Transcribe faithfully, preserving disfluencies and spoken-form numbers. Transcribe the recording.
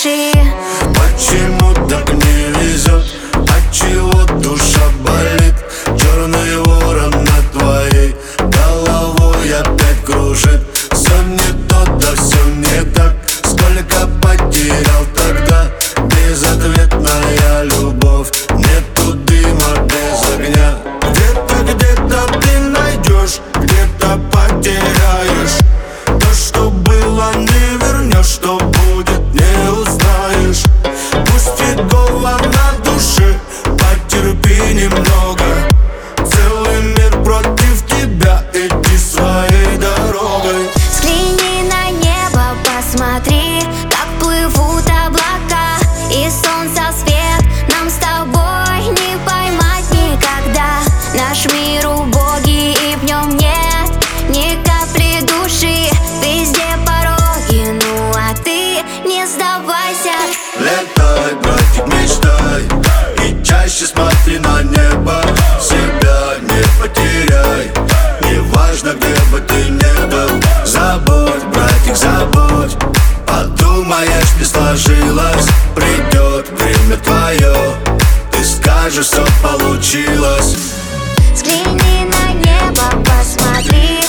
души. Почему так не везет? Отчего душа болит? Черный ворон над твоей головой опять кружит. Все не то, да все не так. Сколько потерял тогда? Безответная любовь. Нету дыма без огня. Где-то, где-то ты найдешь, где-то потеряешь. То, что было, не вернешь, что будет, не узнаешь. Пусть фигово на душе, потерпи немного. Целый мир против тебя, иди своей дорогой. Взгляни на небо, посмотри, как плывут облака, и солнца свет нам с тобой не поймать никогда. Наш мир убогий, и в нем нет ни капли души. Везде пороги, ну а ты не сдавайся. Летай, братик, мечтай, и чаще смотри на небо. Себя не потеряй, неважно, где бы ты ни был. Забудь, братик, забудь. Подумаешь, не сложилось, придет время твое, ты скажешь, все получилось. Взгляни на небо, посмотри,